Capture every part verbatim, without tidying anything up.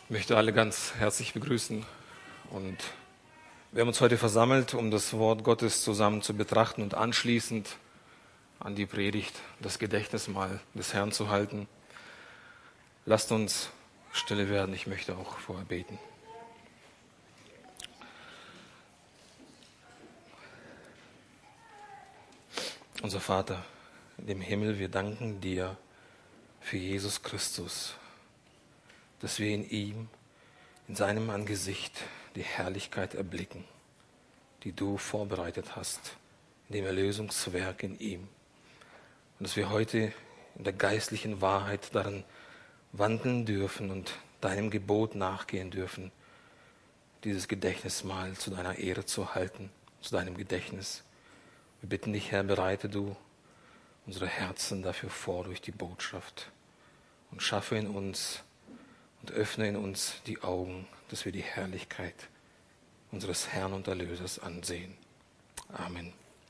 Ich möchte alle ganz herzlich begrüßen und wir haben uns heute versammelt, um das Wort Gottes zusammen zu betrachten und anschließend an die Predigt das Gedächtnismahl des Herrn zu halten. Lasst uns stille werden, ich möchte auch vorher beten. Unser Vater im Himmel, wir danken dir für Jesus Christus, dass wir in ihm, in seinem Angesicht die Herrlichkeit erblicken, die du vorbereitet hast, in dem Erlösungswerk in ihm. Und dass wir heute in der geistlichen Wahrheit darin wandeln dürfen und deinem Gebot nachgehen dürfen, dieses Gedächtnismahl zu deiner Ehre zu halten, zu deinem Gedächtnis. Wir bitten dich, Herr, bereite du unsere Herzen dafür vor durch die Botschaft und schaffe in uns und öffne in uns die Augen, dass wir die Herrlichkeit unseres Herrn und Erlösers ansehen. Amen.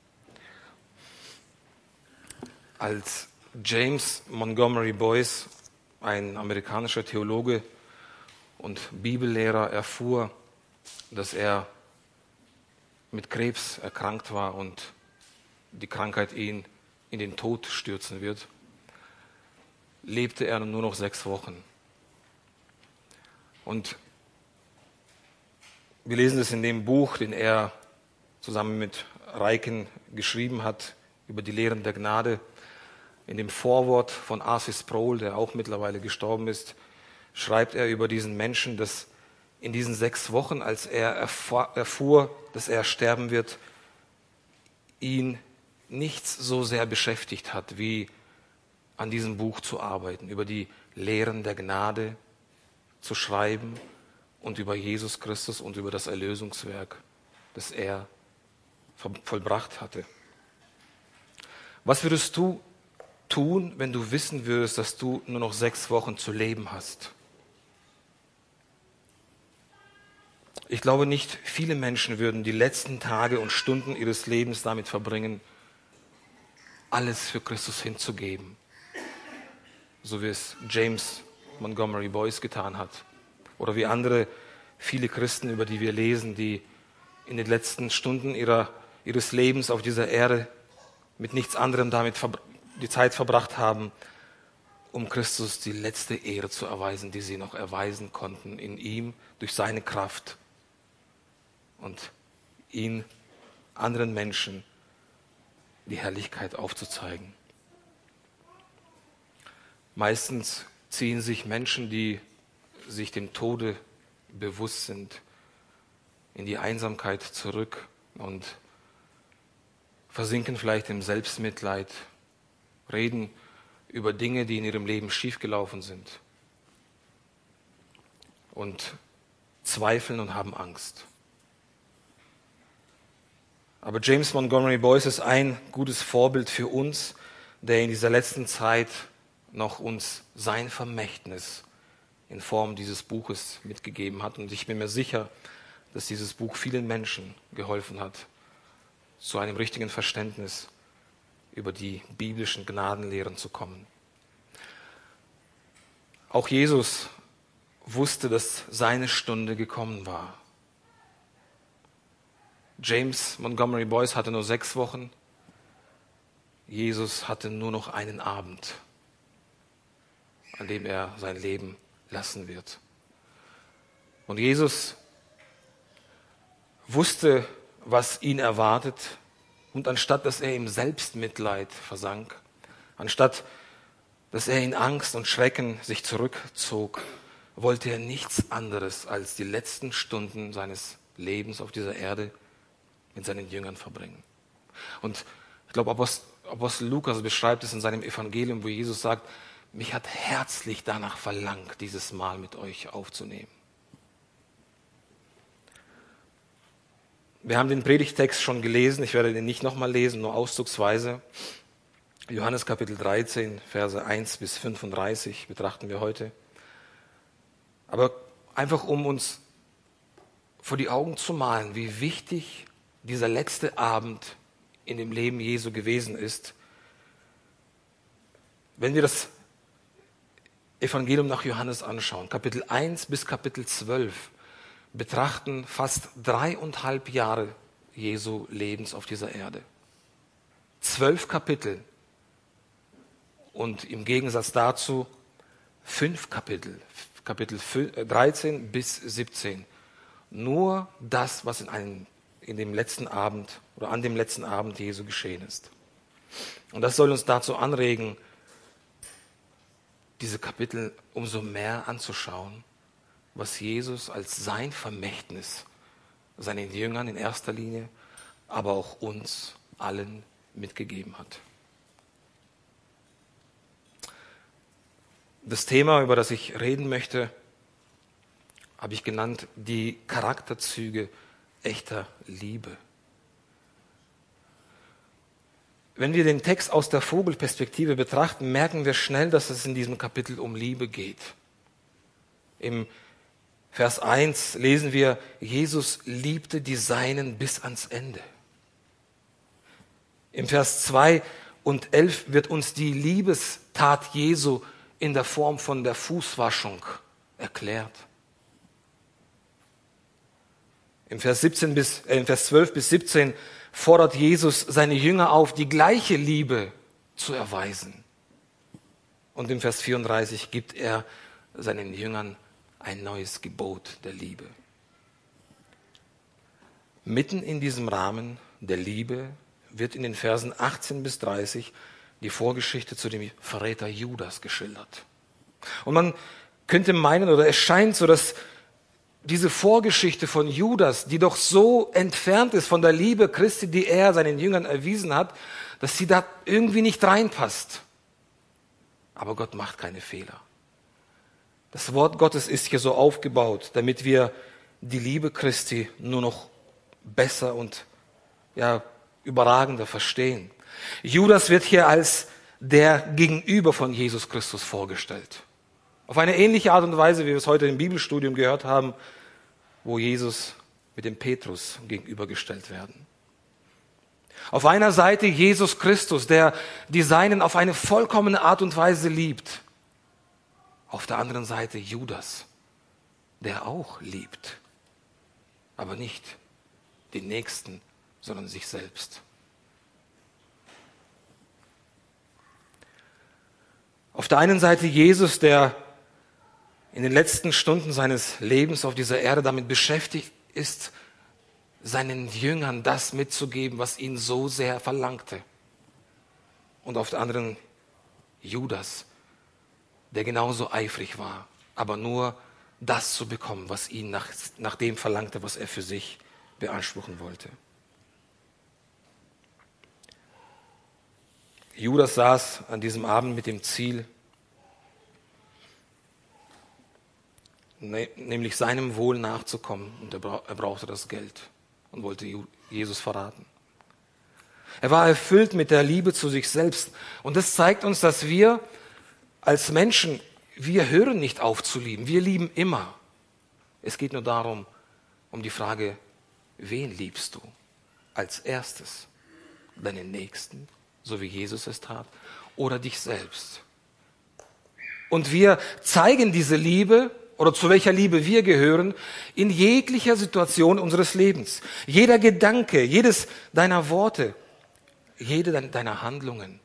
Als James Montgomery Boyce, ein amerikanischer Theologe und Bibellehrer, erfuhr, dass er mit Krebs erkrankt war und die Krankheit ihn in den Tod stürzen wird, lebte er nur noch sechs Wochen. Und wir lesen es in dem Buch, den er zusammen mit Reiken geschrieben hat, über die Lehren der Gnade. In dem Vorwort von R C Sproul, der auch mittlerweile gestorben ist, schreibt er über diesen Menschen, dass in diesen sechs Wochen, als er erfuhr, dass er sterben wird, ihn nichts so sehr beschäftigt hat, wie an diesem Buch zu arbeiten, über die Lehren der Gnade zu schreiben und über Jesus Christus und über das Erlösungswerk, das er vollbracht hatte. Was würdest du tun, wenn du wissen würdest, dass du nur noch sechs Wochen zu leben hast? Ich glaube nicht, viele Menschen würden die letzten Tage und Stunden ihres Lebens damit verbringen, alles für Christus hinzugeben, so wie es James Montgomery Boyce getan hat. Oder wie andere, viele Christen, über die wir lesen, die in den letzten Stunden ihrer, ihres Lebens auf dieser Erde mit nichts anderem damit die Zeit verbracht haben, um Christus die letzte Ehre zu erweisen, die sie noch erweisen konnten in ihm, durch seine Kraft und ihn anderen Menschen die Herrlichkeit aufzuzeigen. Meistens ziehen sich Menschen, die sich dem Tode bewusst sind, in die Einsamkeit zurück und versinken vielleicht im Selbstmitleid, reden über Dinge, die in ihrem Leben schiefgelaufen sind und zweifeln und haben Angst. Aber James Montgomery Boyce ist ein gutes Vorbild für uns, der in dieser letzten Zeit noch uns sein Vermächtnis in Form dieses Buches mitgegeben hat. Und ich bin mir sicher, dass dieses Buch vielen Menschen geholfen hat, zu einem richtigen Verständnis über die biblischen Gnadenlehren zu kommen. Auch Jesus wusste, dass seine Stunde gekommen war. James Montgomery Boyce hatte nur sechs Wochen. Jesus hatte nur noch einen Abend, an dem er sein Leben lassen wird. Und Jesus wusste, was ihn erwartet. Und anstatt, dass er im Selbstmitleid versank, anstatt, dass er in Angst und Schrecken sich zurückzog, wollte er nichts anderes als die letzten Stunden seines Lebens auf dieser Erde mit seinen Jüngern verbringen. Und ich glaube, Apostel Lukas beschreibt es in seinem Evangelium, wo Jesus sagt, mich hat herzlich danach verlangt, dieses Mahl mit euch aufzunehmen. Wir haben den Predigtext schon gelesen, ich werde den nicht nochmal lesen, nur auszugsweise. Johannes Kapitel dreizehn, Verse eins bis fünfunddreißig betrachten wir heute. Aber einfach um uns vor die Augen zu malen, wie wichtig dieser letzte Abend in dem Leben Jesu gewesen ist. Wenn wir das Evangelium nach Johannes anschauen, Kapitel eins bis Kapitel zwölf, betrachten fast dreieinhalb Jahre Jesu Lebens auf dieser Erde. Zwölf Kapitel und im Gegensatz dazu fünf Kapitel, Kapitel dreizehn bis siebzehn. Nur das, was in, einem, in dem letzten Abend oder an dem letzten Abend Jesu geschehen ist. Und das soll uns dazu anregen, diese Kapitel umso mehr anzuschauen, was Jesus als sein Vermächtnis seinen Jüngern in erster Linie, aber auch uns allen mitgegeben hat. Das Thema, über das ich reden möchte, habe ich genannt, die Charakterzüge echter Liebe. Wenn wir den Text aus der Vogelperspektive betrachten, merken wir schnell, dass es in diesem Kapitel um Liebe geht. Im Vers eins lesen wir, Jesus liebte die Seinen bis ans Ende. Im Vers zwei und elf wird uns die Liebestat Jesu in der Form von der Fußwaschung erklärt. Im Vers, siebzehn bis, äh, im Vers zwölf bis siebzehn fordert Jesus seine Jünger auf, die gleiche Liebe zu erweisen. Und im Vers vierunddreißig gibt er seinen Jüngern ein neues Gebot der Liebe. Mitten in diesem Rahmen der Liebe wird in den Versen achtzehn bis dreißig die Vorgeschichte zu dem Verräter Judas geschildert. Und man könnte meinen, oder es scheint so, dass diese Vorgeschichte von Judas, die doch so entfernt ist von der Liebe Christi, die er seinen Jüngern erwiesen hat, dass sie da irgendwie nicht reinpasst. Aber Gott macht keine Fehler. Das Wort Gottes ist hier so aufgebaut, damit wir die Liebe Christi nur noch besser und ja, überragender verstehen. Judas wird hier als der Gegenüber von Jesus Christus vorgestellt. Auf eine ähnliche Art und Weise, wie wir es heute im Bibelstudium gehört haben, wo Jesus mit dem Petrus gegenübergestellt werden. Auf einer Seite Jesus Christus, der die Seinen auf eine vollkommene Art und Weise liebt. Auf der anderen Seite Judas, der auch liebt, aber nicht den Nächsten, sondern sich selbst. Auf der einen Seite Jesus, der in den letzten Stunden seines Lebens auf dieser Erde damit beschäftigt ist, seinen Jüngern das mitzugeben, was ihn so sehr verlangte. Und auf der anderen Judas, der genauso eifrig war, aber nur das zu bekommen, was ihn nach, nach dem verlangte, was er für sich beanspruchen wollte. Judas saß an diesem Abend mit dem Ziel, nämlich seinem Wohl nachzukommen, und er brauchte das Geld und wollte Jesus verraten. Er war erfüllt mit der Liebe zu sich selbst, und das zeigt uns, dass wir als Menschen, wir hören nicht auf zu lieben, wir lieben immer. Es geht nur darum, um die Frage, wen liebst du als erstes? Deinen Nächsten, so wie Jesus es tat, oder dich selbst? Und wir zeigen diese Liebe, oder zu welcher Liebe wir gehören, in jeglicher Situation unseres Lebens. Jeder Gedanke, jedes deiner Worte, jede deiner Handlungen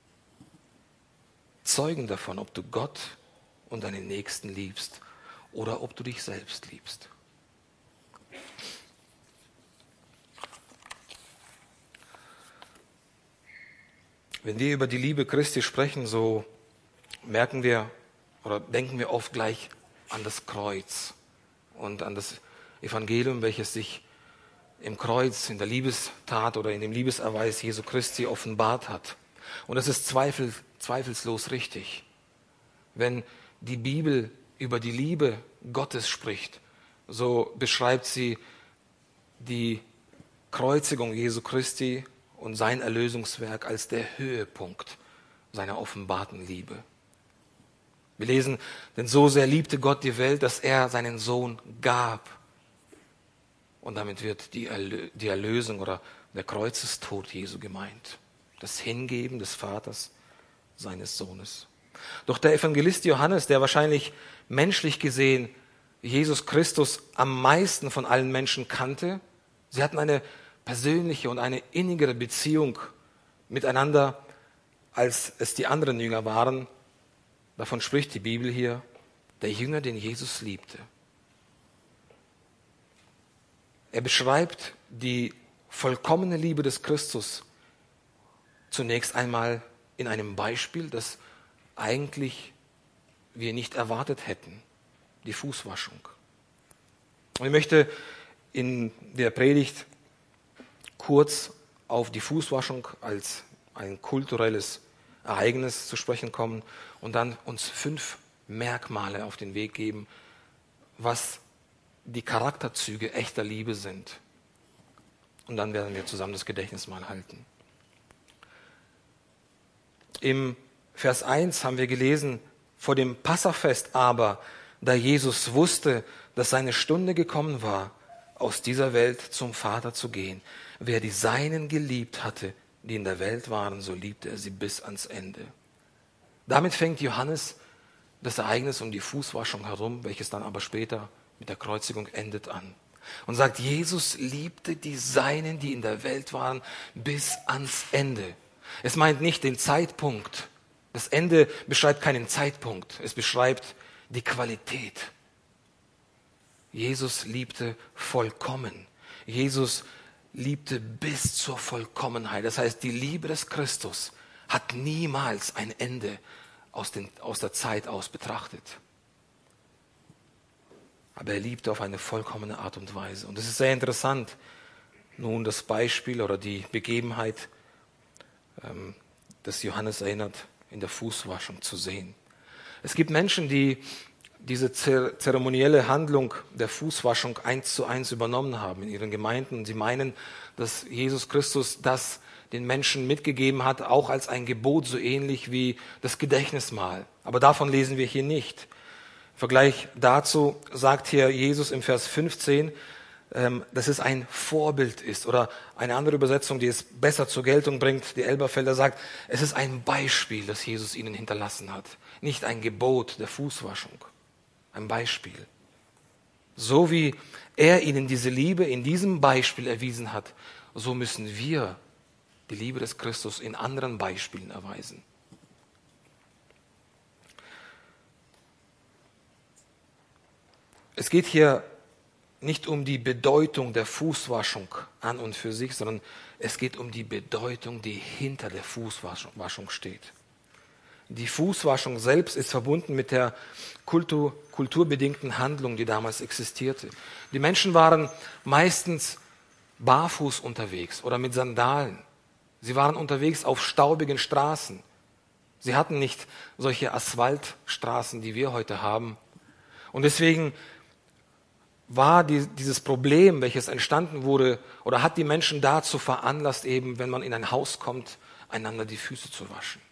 zeugen davon, ob du Gott und deinen Nächsten liebst oder ob du dich selbst liebst. Wenn wir über die Liebe Christi sprechen, so merken wir oder denken wir oft gleich an das Kreuz und an das Evangelium, welches sich im Kreuz, in der Liebestat oder in dem Liebeserweis Jesu Christi offenbart hat. Und das ist zweifel, zweifelslos richtig. Wenn die Bibel über die Liebe Gottes spricht, so beschreibt sie die Kreuzigung Jesu Christi und sein Erlösungswerk als der Höhepunkt seiner offenbarten Liebe. Wir lesen, denn so sehr liebte Gott die Welt, dass er seinen Sohn gab. Und damit wird die, Erlö- die Erlösung oder der Kreuzestod Jesu gemeint. Das Hingeben des Vaters seines Sohnes. Doch der Evangelist Johannes, der wahrscheinlich menschlich gesehen Jesus Christus am meisten von allen Menschen kannte, sie hatten eine persönliche und eine innigere Beziehung miteinander, als es die anderen Jünger waren. Davon spricht die Bibel hier, der Jünger, den Jesus liebte. Er beschreibt die vollkommene Liebe des Christus zunächst einmal in einem Beispiel, das eigentlich wir nicht erwartet hätten, die Fußwaschung. Und ich möchte in der Predigt kurz auf die Fußwaschung als ein kulturelles Ereignis zu sprechen kommen und dann uns fünf Merkmale auf den Weg geben, was die Charakterzüge echter Liebe sind. Und dann werden wir zusammen das Gedächtnis mal halten. Im Vers eins haben wir gelesen, vor dem Passafest aber, da Jesus wusste, dass seine Stunde gekommen war, aus dieser Welt zum Vater zu gehen. Wer die Seinen geliebt hatte, die in der Welt waren, so liebte er sie bis ans Ende. Damit fängt Johannes das Ereignis um die Fußwaschung herum, welches dann aber später mit der Kreuzigung endet, an. Und sagt, Jesus liebte die Seinen, die in der Welt waren, bis ans Ende. Es meint nicht den Zeitpunkt. Das Ende beschreibt keinen Zeitpunkt. Es beschreibt die Qualität. Jesus liebte vollkommen. Jesus liebte bis zur Vollkommenheit. Das heißt, die Liebe des Christus hat niemals ein Ende aus, den, aus der Zeit aus betrachtet. Aber er liebte auf eine vollkommene Art und Weise. Und es ist sehr interessant, nun das Beispiel oder die Begebenheit, ähm, das Johannes erinnert, in der Fußwaschung zu sehen. Es gibt Menschen, die diese zeremonielle Handlung der Fußwaschung eins zu eins übernommen haben in ihren Gemeinden. Und sie meinen, dass Jesus Christus das den Menschen mitgegeben hat, auch als ein Gebot, so ähnlich wie das Gedächtnismahl. Aber davon lesen wir hier nicht. Im Vergleich dazu sagt hier Jesus im Vers fünfzehn, ähm, dass es ein Vorbild ist. Oder eine andere Übersetzung, die es besser zur Geltung bringt, die Elberfelder sagt, es ist ein Beispiel, das Jesus ihnen hinterlassen hat. Nicht ein Gebot der Fußwaschung. Ein Beispiel. So wie er ihnen diese Liebe in diesem Beispiel erwiesen hat, so müssen wir die Liebe des Christus in anderen Beispielen erweisen. Es geht hier nicht um die Bedeutung der Fußwaschung an und für sich, sondern es geht um die Bedeutung, die hinter der Fußwaschung steht. Die Fußwaschung selbst ist verbunden mit der Kultur, kulturbedingten Handlung, die damals existierte. Die Menschen waren meistens barfuß unterwegs oder mit Sandalen. Sie waren unterwegs auf staubigen Straßen. Sie hatten nicht solche Asphaltstraßen, die wir heute haben. Und deswegen war die, dieses Problem, welches entstanden wurde, oder hat die Menschen dazu veranlasst, eben, wenn man in ein Haus kommt, einander die Füße zu waschen.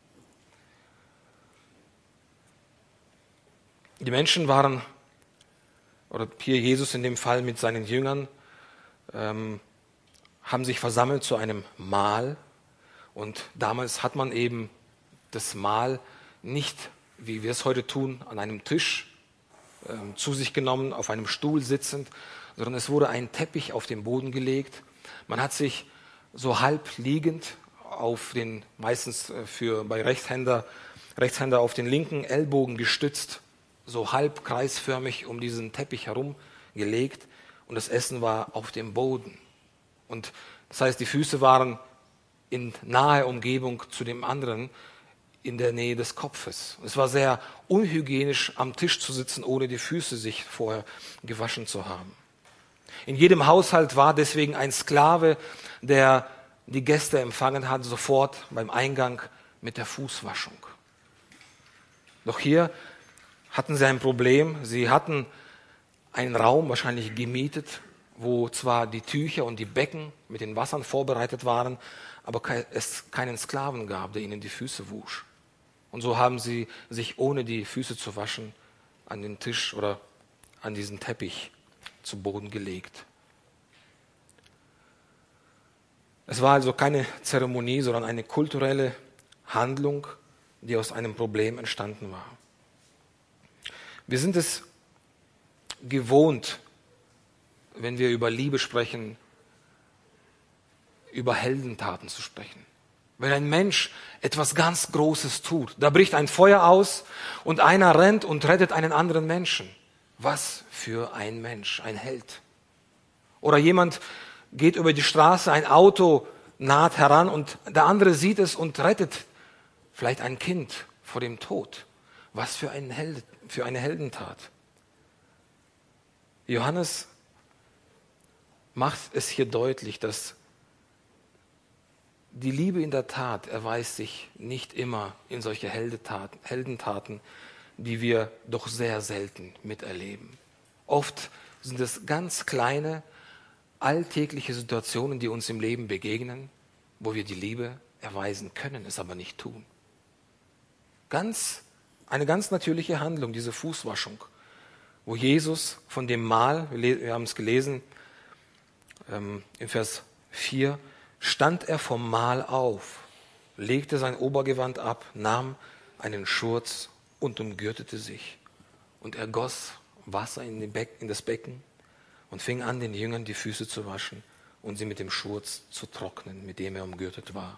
Die Menschen waren, oder hier Jesus in dem Fall mit seinen Jüngern, ähm, haben sich versammelt zu einem Mahl. Und damals hat man eben das Mahl nicht, wie wir es heute tun, an einem Tisch ähm, zu sich genommen, auf einem Stuhl sitzend, sondern es wurde ein Teppich auf den Boden gelegt. Man hat sich so halb liegend auf den, meistens für bei Rechtshänder, Rechtshänder auf den linken Ellbogen gestützt, so halb kreisförmig um diesen Teppich herum gelegt, und das Essen war auf dem Boden. Und das heißt, die Füße waren in naher Umgebung zu dem anderen, in der Nähe des Kopfes. Es war sehr unhygienisch, am Tisch zu sitzen, ohne die Füße sich vorher gewaschen zu haben. In jedem Haushalt war deswegen ein Sklave, der die Gäste empfangen hat, sofort beim Eingang mit der Fußwaschung. Doch hier hatten sie ein Problem. Sie hatten einen Raum wahrscheinlich gemietet, wo zwar die Tücher und die Becken mit den Wassern vorbereitet waren, aber es keinen Sklaven gab, der ihnen die Füße wusch. Und so haben sie sich, ohne die Füße zu waschen, an den Tisch oder an diesen Teppich zu Boden gelegt. Es war also keine Zeremonie, sondern eine kulturelle Handlung, die aus einem Problem entstanden war. Wir sind es gewohnt, wenn wir über Liebe sprechen, über Heldentaten zu sprechen. Wenn ein Mensch etwas ganz Großes tut, da bricht ein Feuer aus und einer rennt und rettet einen anderen Menschen. Was für ein Mensch, ein Held. Oder jemand geht über die Straße, ein Auto naht heran und der andere sieht es und rettet vielleicht ein Kind vor dem Tod. Was für, ein Held, für eine Heldentat. Johannes macht es hier deutlich, dass die Liebe in der Tat erweist sich nicht immer in solche Heldentaten, Heldentaten, die wir doch sehr selten miterleben. Oft sind es ganz kleine, alltägliche Situationen, die uns im Leben begegnen, wo wir die Liebe erweisen können, es aber nicht tun. Ganz, eine ganz natürliche Handlung, diese Fußwaschung, wo Jesus von dem Mahl, wir haben es gelesen, ähm, im Vers vier, stand er vom Mahl auf, legte sein Obergewand ab, nahm einen Schurz und umgürtete sich. Und er goss Wasser in, den Beck, in das Becken und fing an, den Jüngern die Füße zu waschen und sie mit dem Schurz zu trocknen, mit dem er umgürtet war.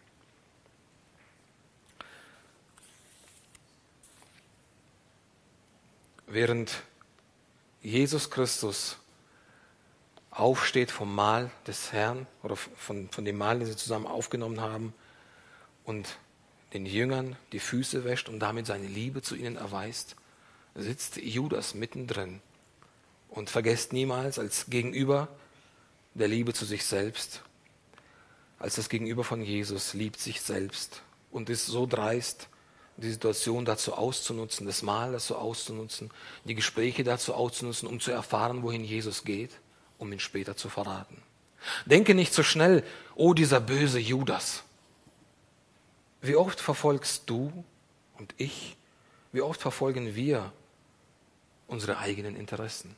Während Jesus Christus aufsteht vom Mahl des Herrn oder von, von dem Mahl, den sie zusammen aufgenommen haben und den Jüngern die Füße wäscht und damit seine Liebe zu ihnen erweist, sitzt Judas mittendrin und vergesst niemals als Gegenüber der Liebe zu sich selbst, als das Gegenüber von Jesus, liebt sich selbst und ist so dreist, die Situation dazu auszunutzen, das Mahl dazu auszunutzen, die Gespräche dazu auszunutzen, um zu erfahren, wohin Jesus geht, um ihn später zu verraten. Denke nicht so schnell, oh, dieser böse Judas. Wie oft verfolgst du und ich, wie oft verfolgen wir unsere eigenen Interessen?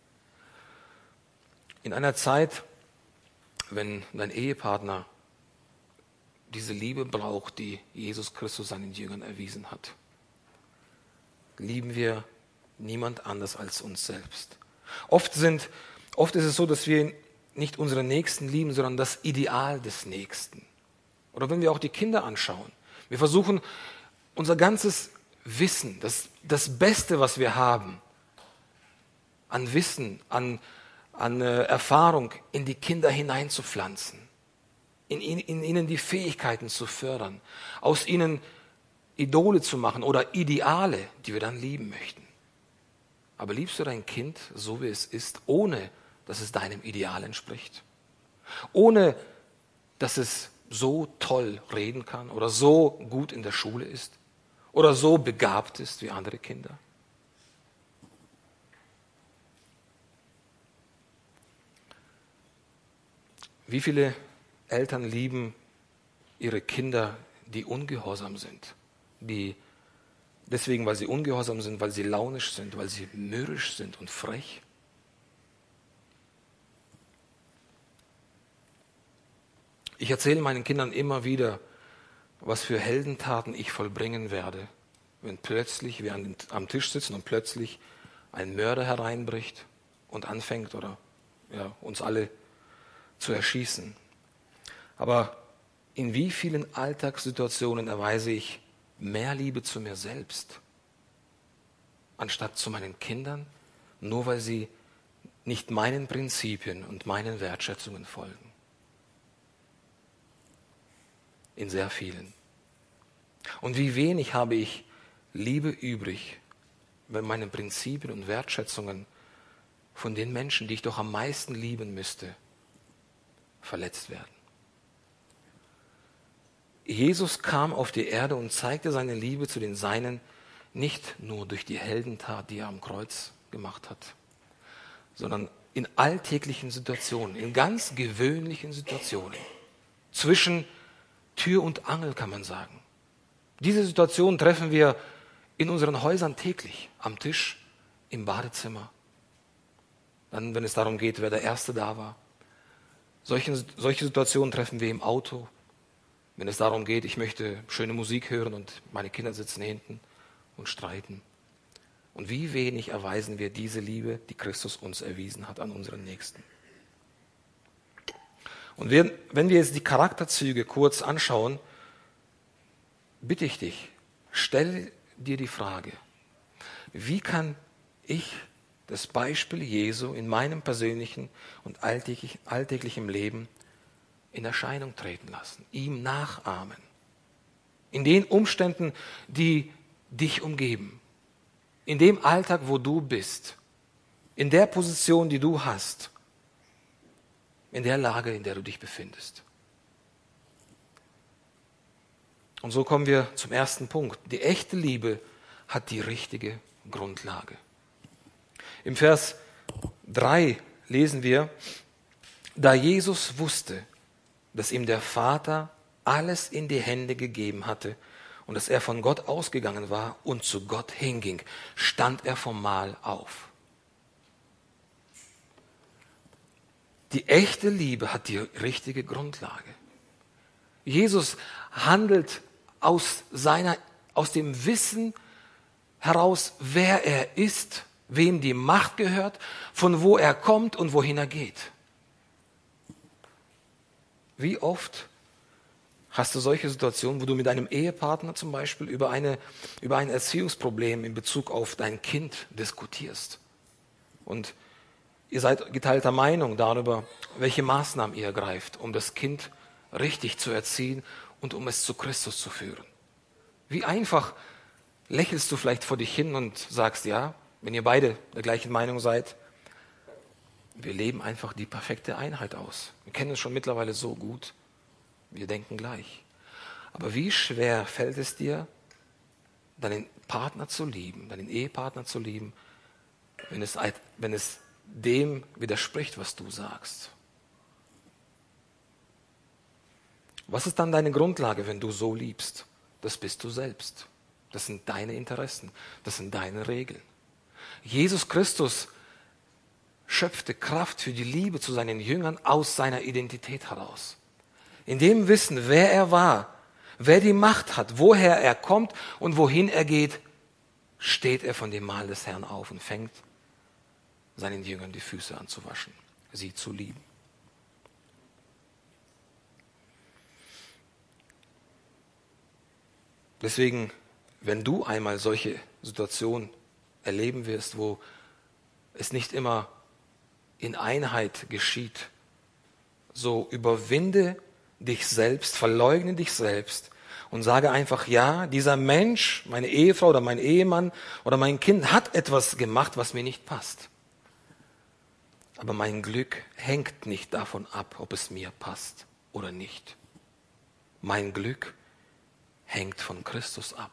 In einer Zeit, wenn dein Ehepartner diese Liebe braucht, die Jesus Christus seinen Jüngern erwiesen hat, lieben wir niemand anders als uns selbst. Oft sind, oft ist es so, dass wir nicht unsere Nächsten lieben, sondern das Ideal des Nächsten. Oder wenn wir auch die Kinder anschauen. Wir versuchen, unser ganzes Wissen, das, das Beste, was wir haben, an Wissen, an, an äh, Erfahrung in die Kinder hineinzupflanzen. In, in, in ihnen die Fähigkeiten zu fördern, aus ihnen Idole zu machen oder Ideale, die wir dann lieben möchten. Aber liebst du dein Kind so, wie es ist, ohne dass es deinem Ideal entspricht? Ohne dass es so toll reden kann oder so gut in der Schule ist oder so begabt ist wie andere Kinder? Wie viele Eltern lieben ihre Kinder, die ungehorsam sind, die deswegen, weil sie ungehorsam sind, weil sie launisch sind, weil sie mürrisch sind und frech? Ich erzähle meinen Kindern immer wieder, was für Heldentaten ich vollbringen werde, wenn plötzlich wir am Tisch sitzen und plötzlich ein Mörder hereinbricht und anfängt, oder ja, uns alle zu erschießen. Aber in wie vielen Alltagssituationen erweise ich mehr Liebe zu mir selbst, anstatt zu meinen Kindern, nur weil sie nicht meinen Prinzipien und meinen Wertschätzungen folgen? In sehr vielen. Und wie wenig habe ich Liebe übrig, wenn meine Prinzipien und Wertschätzungen von den Menschen, die ich doch am meisten lieben müsste, verletzt werden. Jesus kam auf die Erde und zeigte seine Liebe zu den Seinen nicht nur durch die Heldentat, die er am Kreuz gemacht hat, sondern in alltäglichen Situationen, in ganz gewöhnlichen Situationen, zwischen Tür und Angel, kann man sagen. Diese Situation treffen wir in unseren Häusern täglich, am Tisch, im Badezimmer. Dann, wenn es darum geht, wer der Erste da war. Solche, solche Situationen treffen wir im Auto, wenn es darum geht, ich möchte schöne Musik hören und meine Kinder sitzen hinten und streiten. Und wie wenig erweisen wir diese Liebe, die Christus uns erwiesen hat, an unseren Nächsten. Und wenn wir jetzt die Charakterzüge kurz anschauen, bitte ich dich, stell dir die Frage, wie kann ich das Beispiel Jesu in meinem persönlichen und alltäglichen Leben in Erscheinung treten lassen, ihm nachahmen, in den Umständen, die dich umgeben, in dem Alltag, wo du bist, in der Position, die du hast, in der Lage, in der du dich befindest. Und so kommen wir zum ersten Punkt. Die echte Liebe hat die richtige Grundlage. Im Vers drei lesen wir, da Jesus wusste, dass ihm der Vater alles in die Hände gegeben hatte und dass er von Gott ausgegangen war und zu Gott hinging, stand er vom Mahl auf. Die echte Liebe hat die richtige Grundlage. Jesus handelt aus seiner, aus dem Wissen heraus, wer er ist, wem die Macht gehört, von wo er kommt und wohin er geht. Wie oft hast du solche Situationen, wo du mit deinem Ehepartner zum Beispiel über, eine, über ein Erziehungsproblem in Bezug auf dein Kind diskutierst? Und ihr seid geteilter Meinung darüber, welche Maßnahmen ihr ergreift, um das Kind richtig zu erziehen und um es zu Christus zu führen. Wie einfach lächelst du vielleicht vor dich hin und sagst, ja, wenn ihr beide der gleichen Meinung seid, wir leben einfach die perfekte Einheit aus. Wir kennen es schon mittlerweile so gut, wir denken gleich. Aber wie schwer fällt es dir, deinen Partner zu lieben, deinen Ehepartner zu lieben, wenn es, wenn es dem widerspricht, was du sagst? Was ist dann deine Grundlage, wenn du so liebst? Das bist du selbst. Das sind deine Interessen. Das sind deine Regeln. Jesus Christus schöpfte Kraft für die Liebe zu seinen Jüngern aus seiner Identität heraus. In dem Wissen, wer er war, wer die Macht hat, woher er kommt und wohin er geht, steht er von dem Mahl des Herrn auf und fängt seinen Jüngern die Füße an zu waschen, sie zu lieben. Deswegen, wenn du einmal solche Situationen erleben wirst, wo es nicht immer in Einheit geschieht, so überwinde dich selbst, verleugne dich selbst und sage einfach, ja, dieser Mensch, meine Ehefrau oder mein Ehemann oder mein Kind hat etwas gemacht, was mir nicht passt. Aber mein Glück hängt nicht davon ab, ob es mir passt oder nicht. Mein Glück hängt von Christus ab.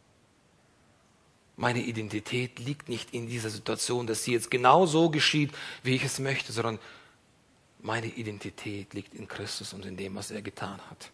Meine Identität liegt nicht in dieser Situation, dass sie jetzt genau so geschieht, wie ich es möchte, sondern meine Identität liegt in Christus und in dem, was er getan hat.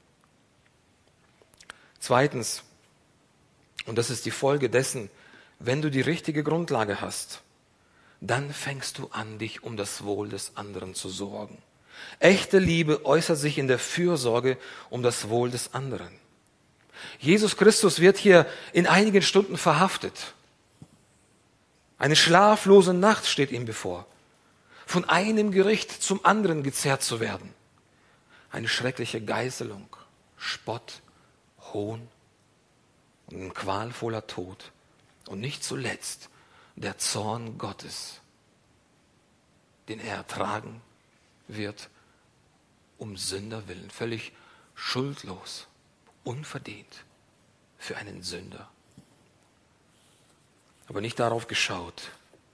Zweitens, und das ist die Folge dessen, wenn du die richtige Grundlage hast, dann fängst du an, dich um das Wohl des anderen zu sorgen. Echte Liebe äußert sich in der Fürsorge um das Wohl des anderen. Jesus Christus wird hier in einigen Stunden verhaftet. Eine schlaflose Nacht steht ihm bevor. Von einem Gericht zum anderen gezerrt zu werden. Eine schreckliche Geißelung, Spott, Hohn und ein qualvoller Tod. Und nicht zuletzt der Zorn Gottes, den er ertragen wird, um Sünder willen, völlig schuldlos, unverdient für einen Sünder. Aber nicht darauf geschaut,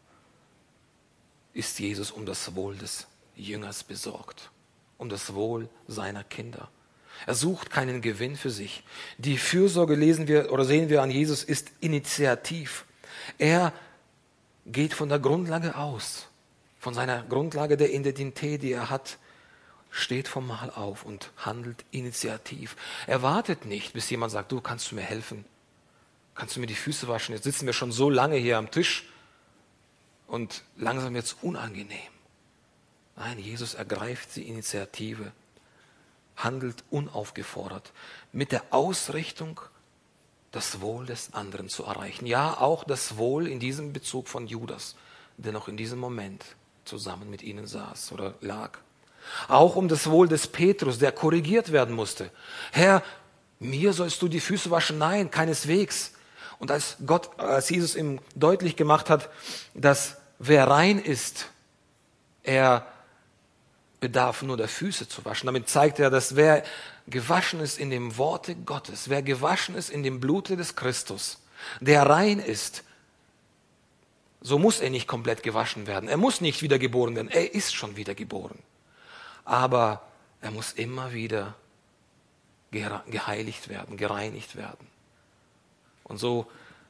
ist Jesus um das Wohl des Jüngers besorgt, um das Wohl seiner Kinder. Er sucht keinen Gewinn für sich. Die Fürsorge lesen wir oder sehen wir an Jesus ist initiativ. Er geht von der Grundlage aus, von seiner Grundlage der Identität, die er hat, steht vom Mahl auf und handelt initiativ. Er wartet nicht, bis jemand sagt, du, kannst du mir helfen? Kannst du mir die Füße waschen? Jetzt sitzen wir schon so lange hier am Tisch und langsam wird es unangenehm. Nein, Jesus ergreift die Initiative handelt unaufgefordert mit der Ausrichtung, das Wohl des anderen zu erreichen. Ja, auch das Wohl in diesem Bezug von Judas, der noch in diesem Moment zusammen mit ihnen saß oder lag. Auch um das Wohl des Petrus, der korrigiert werden musste. Herr, mir sollst du die Füße waschen? Nein, keineswegs. Und als Gott, als Jesus ihm deutlich gemacht hat, dass wer rein ist, er bedarf nur der Füße zu waschen. Damit zeigt er, dass wer gewaschen ist in dem Worte Gottes, wer gewaschen ist in dem Blute des Christus, der rein ist, so muss er nicht komplett gewaschen werden. Er muss nicht wiedergeboren werden. Er ist schon wiedergeboren. Aber er muss immer wieder geheiligt werden, gereinigt werden. Und so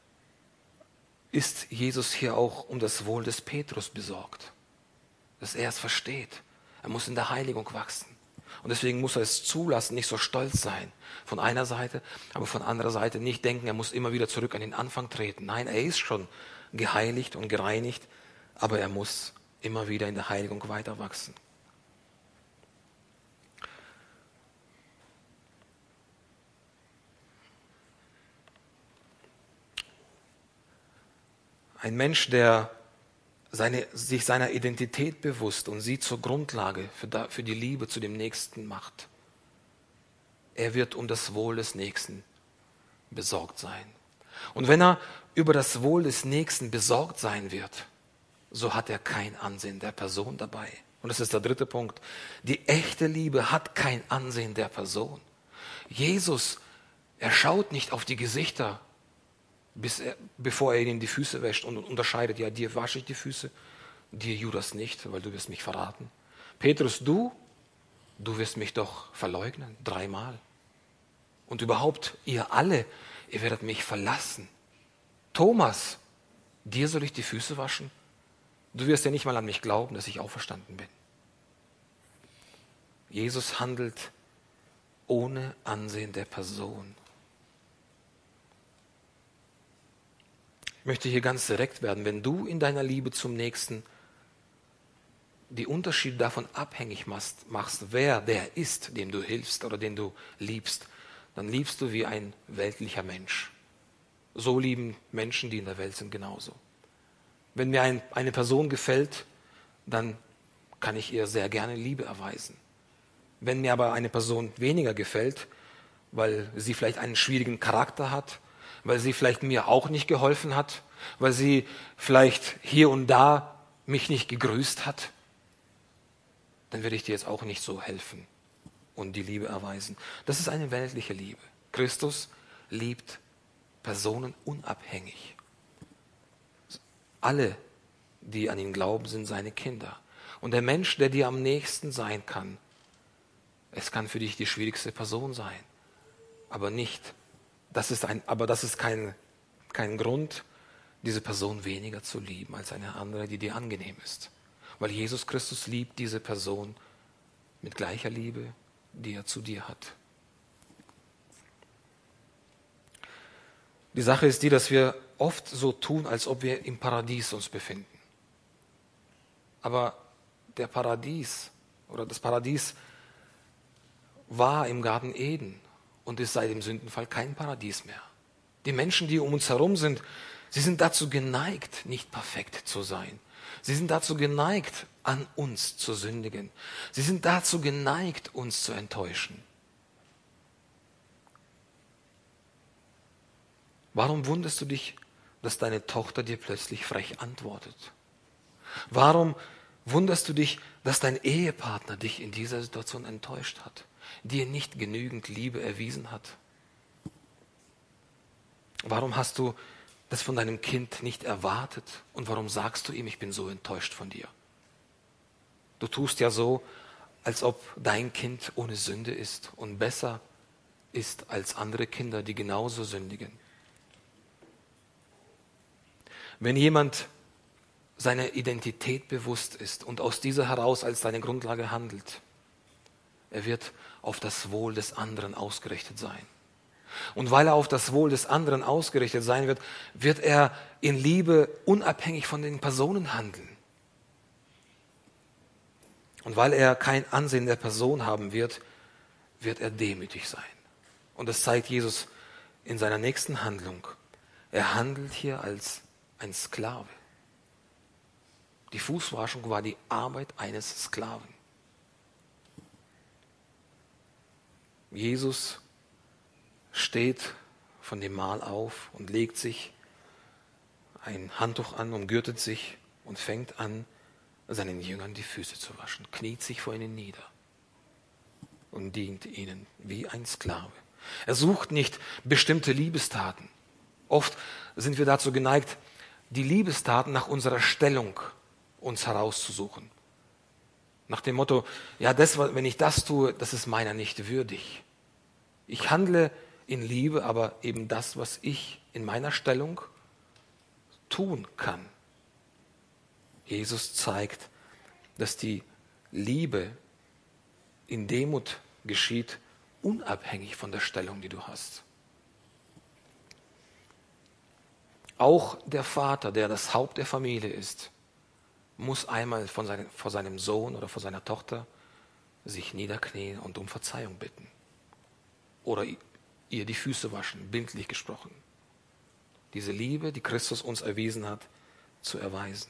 ist Jesus hier auch um das Wohl des Petrus besorgt, dass er es versteht. Er muss in der Heiligung wachsen. Und deswegen muss er es zulassen, nicht so stolz sein von einer Seite, aber von anderer Seite nicht denken, er muss immer wieder zurück an den Anfang treten. Nein, er ist schon geheiligt und gereinigt, aber er muss immer wieder in der Heiligung weiter wachsen. Ein Mensch, der seine, sich seiner Identität bewusst und sie zur Grundlage für, da, für die Liebe zu dem Nächsten macht, er wird um das Wohl des Nächsten besorgt sein. Und wenn er über das Wohl des Nächsten besorgt sein wird, so hat er kein Ansehen der Person dabei. Und das ist der dritte Punkt. Die echte Liebe hat kein Ansehen der Person. Jesus, er schaut nicht auf die Gesichter, bis er, bevor er ihnen die Füße wäscht und unterscheidet, ja, dir wasche ich die Füße, dir Judas nicht, weil du wirst mich verraten. Petrus, du, du wirst mich doch verleugnen, dreimal. Und überhaupt, ihr alle, ihr werdet mich verlassen. Thomas, dir soll ich die Füße waschen? Du wirst ja nicht mal an mich glauben, dass ich auferstanden bin. Jesus handelt ohne Ansehen der Person. Ich möchte hier ganz direkt werden. Wenn du in deiner Liebe zum Nächsten die Unterschiede davon abhängig machst, machst, wer der ist, dem du hilfst oder den du liebst, dann liebst du wie ein weltlicher Mensch. So lieben Menschen, die in der Welt sind, genauso. Wenn mir ein, eine Person gefällt, dann kann ich ihr sehr gerne Liebe erweisen. Wenn mir aber eine Person weniger gefällt, weil sie vielleicht einen schwierigen Charakter hat, weil sie vielleicht mir auch nicht geholfen hat, weil sie vielleicht hier und da mich nicht gegrüßt hat, dann werde ich dir jetzt auch nicht so helfen und die Liebe erweisen. Das ist eine weltliche Liebe. Christus liebt Personen unabhängig. Alle, die an ihn glauben, sind seine Kinder. Und der Mensch, der dir am nächsten sein kann, es kann für dich die schwierigste Person sein, aber nicht Das ist ein, aber das ist kein, kein Grund, diese Person weniger zu lieben als eine andere, die dir angenehm ist. Weil Jesus Christus liebt diese Person mit gleicher Liebe, die er zu dir hat. Die Sache ist die, dass wir oft so tun, als ob wir im Paradies uns befinden. Aber der Paradies oder das Paradies war im Garten Eden. Und ist seit dem Sündenfall kein Paradies mehr. Die Menschen, die um uns herum sind, sie sind dazu geneigt, nicht perfekt zu sein. Sie sind dazu geneigt, an uns zu sündigen. Sie sind dazu geneigt, uns zu enttäuschen. Warum wunderst du dich, dass deine Tochter dir plötzlich frech antwortet? Warum wunderst du dich, dass dein Ehepartner dich in dieser Situation enttäuscht hat, dir nicht genügend Liebe erwiesen hat? Warum hast du das von deinem Kind nicht erwartet und warum sagst du ihm, ich bin so enttäuscht von dir? Du tust ja so, als ob dein Kind ohne Sünde ist und besser ist als andere Kinder, die genauso sündigen. Wenn jemand seiner Identität bewusst ist und aus dieser heraus als seine Grundlage handelt, er wird auf das Wohl des anderen ausgerichtet sein. Und weil er auf das Wohl des anderen ausgerichtet sein wird, wird er in Liebe unabhängig von den Personen handeln. Und weil er kein Ansehen der Person haben wird, wird er demütig sein. Und das zeigt Jesus in seiner nächsten Handlung. Er handelt hier als ein Sklave. Die Fußwaschung war die Arbeit eines Sklaven. Jesus steht von dem Mahl auf und legt sich ein Handtuch an, umgürtet sich und fängt an, seinen Jüngern die Füße zu waschen, kniet sich vor ihnen nieder und dient ihnen wie ein Sklave. Er sucht nicht bestimmte Liebestaten. Oft sind wir dazu geneigt, die Liebestaten nach unserer Stellung uns herauszusuchen. Nach dem Motto, ja, das, wenn ich das tue, das ist meiner nicht würdig. Ich handle in Liebe, aber eben das, was ich in meiner Stellung tun kann. Jesus zeigt, dass die Liebe in Demut geschieht, unabhängig von der Stellung, die du hast. Auch der Vater, der das Haupt der Familie ist, muss einmal von seinem, vor seinem Sohn oder vor seiner Tochter sich niederknien und um Verzeihung bitten. Oder ihr die Füße waschen, bildlich gesprochen. Diese Liebe, die Christus uns erwiesen hat, zu erweisen.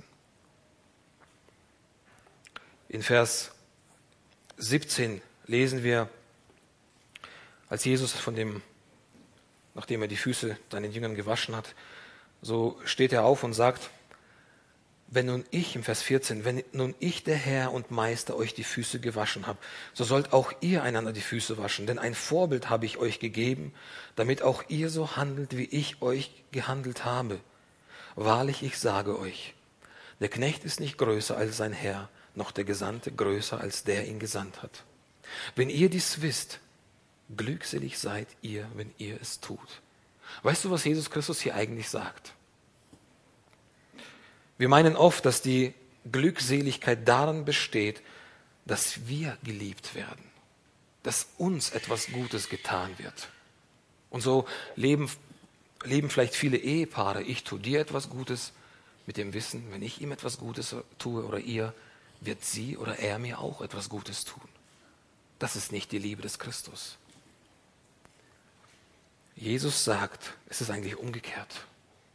In Vers siebzehn lesen wir, als Jesus von dem, nachdem er die Füße seinen Jüngern gewaschen hat, so steht er auf und sagt, wenn nun ich, im Vers vierzehn, wenn nun ich, der Herr und Meister, euch die Füße gewaschen habe, so sollt auch ihr einander die Füße waschen, denn ein Vorbild habe ich euch gegeben, damit auch ihr so handelt, wie ich euch gehandelt habe. Wahrlich, ich sage euch, der Knecht ist nicht größer als sein Herr, noch der Gesandte größer als der ihn gesandt hat. Wenn ihr dies wisst, glückselig seid ihr, wenn ihr es tut. Weißt du, was Jesus Christus hier eigentlich sagt? Wir meinen oft, dass die Glückseligkeit darin besteht, dass wir geliebt werden, dass uns etwas Gutes getan wird. Und so leben, leben vielleicht viele Ehepaare, ich tue dir etwas Gutes, mit dem Wissen, wenn ich ihm etwas Gutes tue oder ihr, wird sie oder er mir auch etwas Gutes tun. Das ist nicht die Liebe des Christus. Jesus sagt, es ist eigentlich umgekehrt.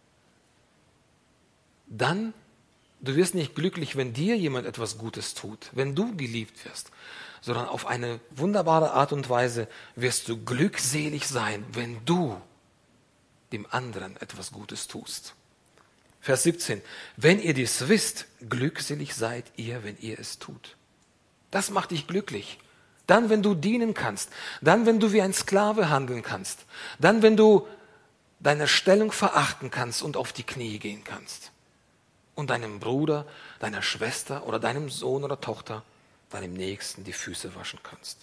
Dann, du wirst nicht glücklich, wenn dir jemand etwas Gutes tut, wenn du geliebt wirst, sondern auf eine wunderbare Art und Weise wirst du glückselig sein, wenn du dem anderen etwas Gutes tust. Vers siebzehn, wenn ihr dies wisst, glückselig seid ihr, wenn ihr es tut. Das macht dich glücklich. Dann, wenn du dienen kannst, dann, wenn du wie ein Sklave handeln kannst, dann, wenn du deine Stellung verachten kannst und auf die Knie gehen kannst und deinem Bruder, deiner Schwester oder deinem Sohn oder Tochter, deinem Nächsten die Füße waschen kannst.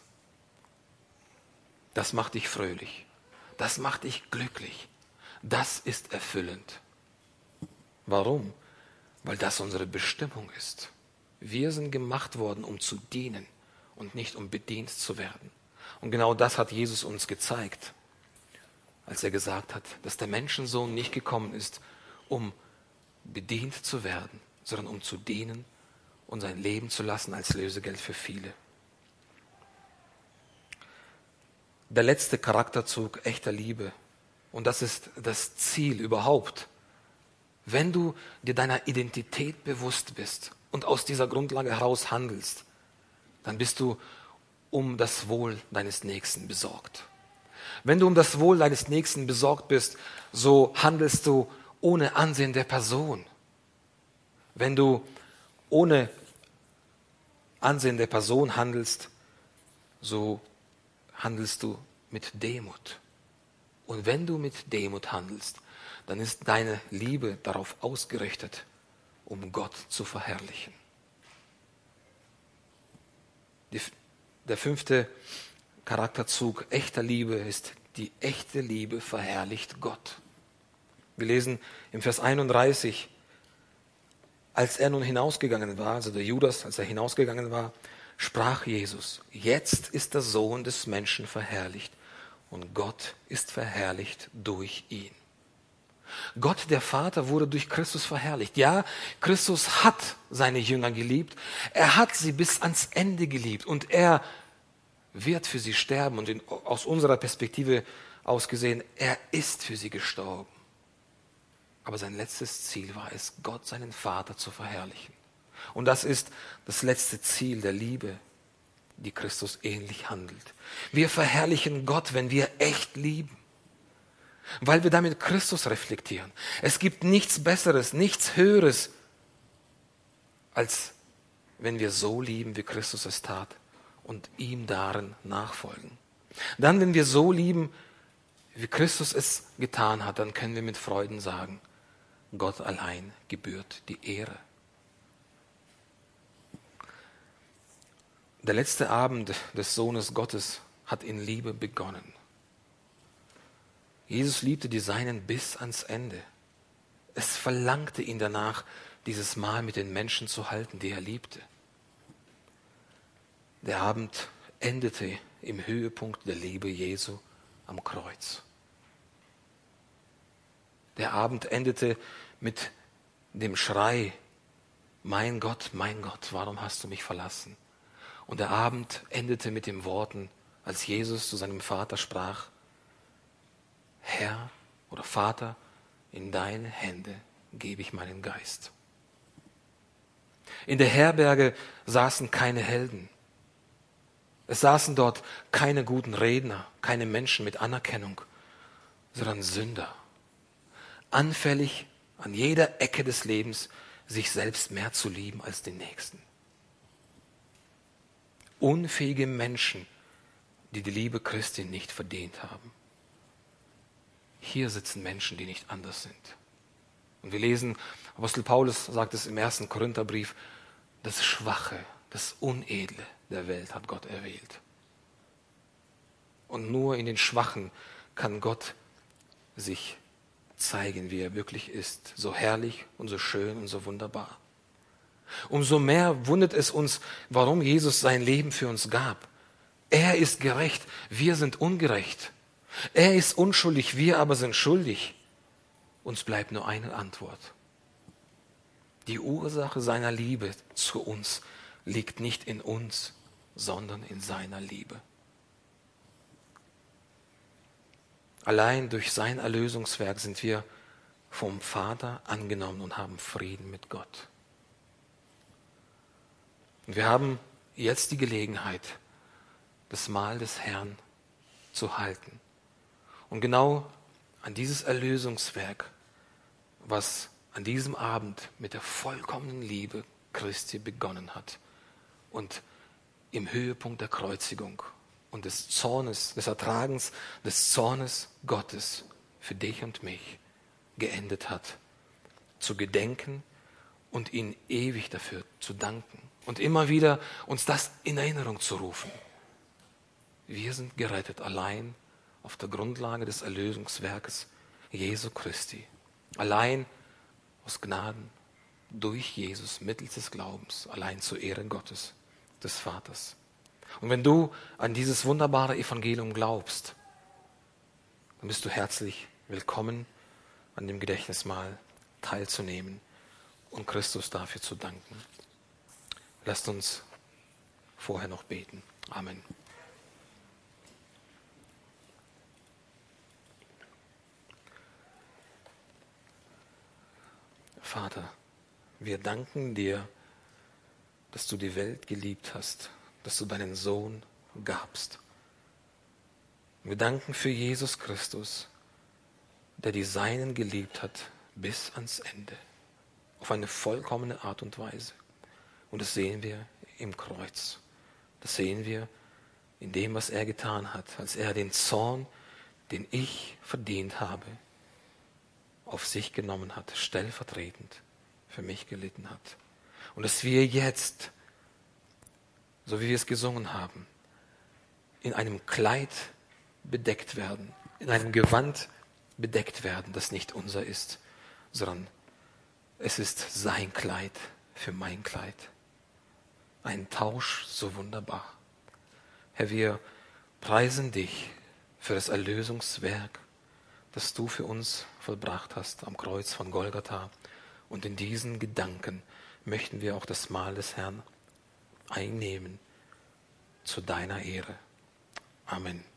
Das macht dich fröhlich. Das macht dich glücklich. Das ist erfüllend. Warum? Weil das unsere Bestimmung ist. Wir sind gemacht worden, um zu dienen und nicht um bedient zu werden. Und genau das hat Jesus uns gezeigt, als er gesagt hat, dass der Menschensohn nicht gekommen ist, um bedient zu werden, sondern um zu dienen und sein Leben zu lassen als Lösegeld für viele. Der letzte Charakterzug echter Liebe, und das ist das Ziel überhaupt, wenn du dir deiner Identität bewusst bist und aus dieser Grundlage heraus handelst, dann bist du um das Wohl deines Nächsten besorgt. Wenn du um das Wohl deines Nächsten besorgt bist, so handelst du ohne Ansehen der Person. Wenn du ohne Ansehen der Person handelst, so handelst du mit Demut. Und wenn du mit Demut handelst, dann ist deine Liebe darauf ausgerichtet, um Gott zu verherrlichen. Die, der fünfte Charakterzug echter Liebe ist, die echte Liebe verherrlicht Gott. Wir lesen im Vers einunddreißig, als er nun hinausgegangen war, also der Judas, als er hinausgegangen war, sprach Jesus, jetzt ist der Sohn des Menschen verherrlicht und Gott ist verherrlicht durch ihn. Gott, der Vater, wurde durch Christus verherrlicht. Ja, Christus hat seine Jünger geliebt. Er hat sie bis ans Ende geliebt und er wird für sie sterben. Und in, aus unserer Perspektive aus gesehen, er ist für sie gestorben. Aber sein letztes Ziel war es, Gott, seinen Vater, zu verherrlichen. Und das ist das letzte Ziel der Liebe, die Christus ähnlich handelt. Wir verherrlichen Gott, wenn wir echt lieben, weil wir damit Christus reflektieren. Es gibt nichts Besseres, nichts Höheres, als wenn wir so lieben, wie Christus es tat und ihm darin nachfolgen. Dann, wenn wir so lieben, wie Christus es getan hat, dann können wir mit Freuden sagen, Gott allein gebührt die Ehre. Der letzte Abend des Sohnes Gottes hat in Liebe begonnen. Jesus liebte die Seinen bis ans Ende. Es verlangte ihn danach, dieses Mahl mit den Menschen zu halten, die er liebte. Der Abend endete im Höhepunkt der Liebe Jesu am Kreuz. Der Abend endete mit dem Schrei, mein Gott, mein Gott, warum hast du mich verlassen? Und der Abend endete mit den Worten, als Jesus zu seinem Vater sprach, Herr oder Vater, in deine Hände gebe ich meinen Geist. In der Herberge saßen keine Helden. Es saßen dort keine guten Redner, keine Menschen mit Anerkennung, sondern Sünder. Anfällig an jeder Ecke des Lebens, sich selbst mehr zu lieben als den Nächsten. Unfähige Menschen, die die Liebe Christi nicht verdient haben. Hier sitzen Menschen, die nicht anders sind. Und wir lesen, Apostel Paulus sagt es im ersten Korintherbrief, das Schwache, das Unedle der Welt hat Gott erwählt. Und nur in den Schwachen kann Gott sich zeigen, wie er wirklich ist. So herrlich und so schön und so wunderbar. Umso mehr wundert es uns, warum Jesus sein Leben für uns gab. Er ist gerecht, wir sind ungerecht. Er ist unschuldig, wir aber sind schuldig. Uns bleibt nur eine Antwort. Die Ursache seiner Liebe zu uns liegt nicht in uns, sondern in seiner Liebe. Allein durch sein Erlösungswerk sind wir vom Vater angenommen und haben Frieden mit Gott. Und wir haben jetzt die Gelegenheit, das Mahl des Herrn zu halten. Und genau an dieses Erlösungswerk, was an diesem Abend mit der vollkommenen Liebe Christi begonnen hat und im Höhepunkt der Kreuzigung und des Zornes, des Ertragens des Zornes Gottes für dich und mich geendet hat, zu gedenken und ihn ewig dafür zu danken und immer wieder uns das in Erinnerung zu rufen. Wir sind gerettet allein auf der Grundlage des Erlösungswerkes Jesu Christi. Allein aus Gnaden durch Jesus mittels des Glaubens, allein zur Ehre Gottes, des Vaters. Und wenn du an dieses wunderbare Evangelium glaubst, dann bist du herzlich willkommen, an dem Gedächtnismahl teilzunehmen und Christus dafür zu danken. Lasst uns vorher noch beten. Amen. Vater, wir danken dir, dass du die Welt geliebt hast, dass du deinen Sohn gabst. Wir danken für Jesus Christus, der die Seinen geliebt hat bis ans Ende, auf eine vollkommene Art und Weise. Und das sehen wir im Kreuz. Das sehen wir in dem, was er getan hat, als er den Zorn, den ich verdient habe, auf sich genommen hat, stellvertretend für mich gelitten hat. Und dass wir jetzt, so wie wir es gesungen haben, in einem Kleid bedeckt werden, in einem Gewand bedeckt werden, das nicht unser ist, sondern es ist sein Kleid für mein Kleid. Ein Tausch so wunderbar. Herr, wir preisen dich für das Erlösungswerk, das du für uns vollbracht hast am Kreuz von Golgatha. Und in diesen Gedanken möchten wir auch das Mahl des Herrn einnehmen zu deiner Ehre. Amen.